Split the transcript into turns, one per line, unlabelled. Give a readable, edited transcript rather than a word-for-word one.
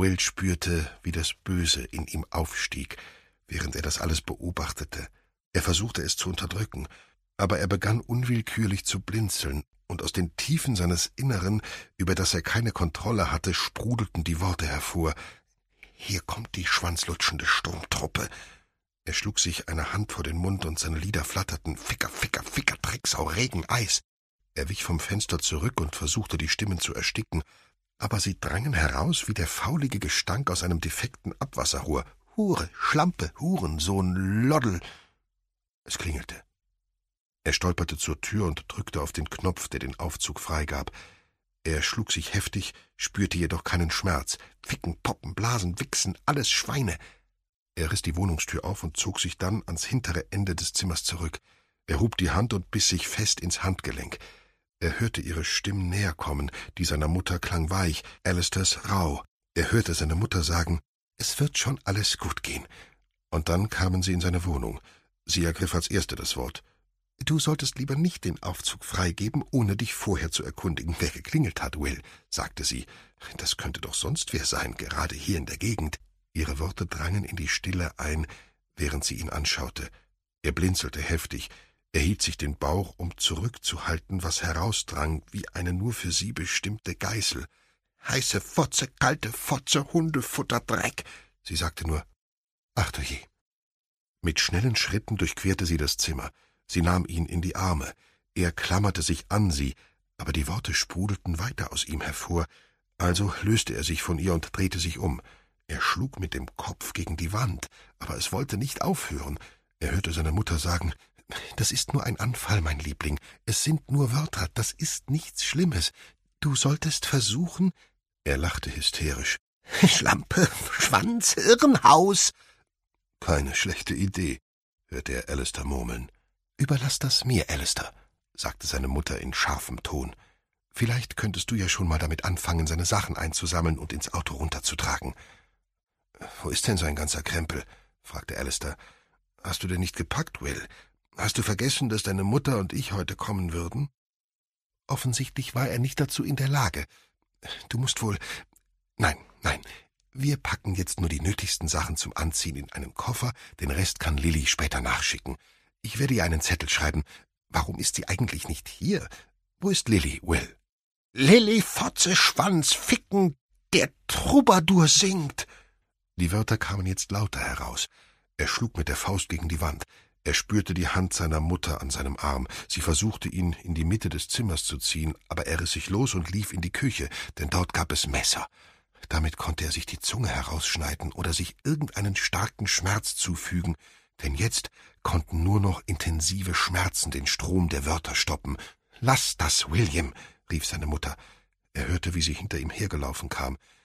Will spürte, wie das Böse in ihm aufstieg, während er das alles beobachtete. Er versuchte es zu unterdrücken, aber er begann unwillkürlich zu blinzeln, und aus den Tiefen seines Inneren, über das er keine Kontrolle hatte, sprudelten die Worte hervor. »Hier kommt die schwanzlutschende Sturmtruppe.« Er schlug sich eine Hand vor den Mund, und seine Lider flatterten. »Ficker, Ficker, Ficker, Drecksau, Regen, Eis!« Er wich vom Fenster zurück und versuchte, die Stimmen zu ersticken, aber sie drangen heraus wie der faulige Gestank aus einem defekten Abwasserrohr. »Hure, Schlampe, Hurensohn, Loddel!« Es klingelte. Er stolperte zur Tür und drückte auf den Knopf, der den Aufzug freigab. Er schlug sich heftig, spürte jedoch keinen Schmerz. Ficken, poppen, blasen, wichsen, alles Schweine. Er riss die Wohnungstür auf und zog sich dann ans hintere Ende des Zimmers zurück. Er hob die Hand und biss sich fest ins Handgelenk. Er hörte ihre Stimmen näher kommen, die seiner Mutter klang weich, Alistairs rau. Er hörte seine Mutter sagen, »Es wird schon alles gut gehen.« Und dann kamen sie in seine Wohnung. Sie ergriff als Erste das Wort. »Du solltest lieber nicht den Aufzug freigeben, ohne dich vorher zu erkundigen, wer geklingelt hat, Will«, sagte sie. »Das könnte doch sonst wer sein, gerade hier in der Gegend.« Ihre Worte drangen in die Stille ein, während sie ihn anschaute. Er blinzelte heftig. Er hielt sich den Bauch, um zurückzuhalten, was herausdrang, wie eine nur für sie bestimmte Geißel. »Heiße Fotze, kalte Fotze, Hundefutter, Dreck!« Sie sagte nur, »Ach du je!« Mit schnellen Schritten durchquerte sie das Zimmer. Sie nahm ihn in die Arme. Er klammerte sich an sie, aber die Worte sprudelten weiter aus ihm hervor. Also löste er sich von ihr und drehte sich um. Er schlug mit dem Kopf gegen die Wand, aber es wollte nicht aufhören. Er hörte seine Mutter sagen, »Das ist nur ein Anfall, mein Liebling. Es sind nur Wörter, das ist nichts Schlimmes. Du solltest versuchen...« Er lachte hysterisch. »Schlampe, Schwanz, Irrenhaus!« »Keine schlechte Idee«, hörte er Alistair murmeln. »Überlass das mir, Alistair«, sagte seine Mutter in scharfem Ton. »Vielleicht könntest du ja schon mal damit anfangen, seine Sachen einzusammeln und ins Auto runterzutragen.« »Wo ist denn sein ganzer Krempel?« fragte Alistair. »Hast du denn nicht gepackt, Will? Hast du vergessen, dass deine Mutter und ich heute kommen würden?« Offensichtlich war er nicht dazu in der Lage. »Du musst wohl... Nein, wir packen jetzt nur die nötigsten Sachen zum Anziehen in einen Koffer, den Rest kann Lilly später nachschicken. Ich werde ihr einen Zettel schreiben. Warum ist sie eigentlich nicht hier? Wo ist Lilly, Will?« »Lilly, Fotze, Schwanz, Ficken, der Troubadour singt!« Die Wörter kamen jetzt lauter heraus. Er schlug mit der Faust gegen die Wand. Er spürte die Hand seiner Mutter an seinem Arm. Sie versuchte, ihn in die Mitte des Zimmers zu ziehen, aber er riss sich los und lief in die Küche, denn dort gab es Messer. Damit konnte er sich die Zunge herausschneiden oder sich irgendeinen starken Schmerz zufügen, denn jetzt konnten nur noch intensive Schmerzen den Strom der Wörter stoppen. »Lass das, William«, rief seine Mutter. Er hörte, wie sie hinter ihm hergelaufen kam.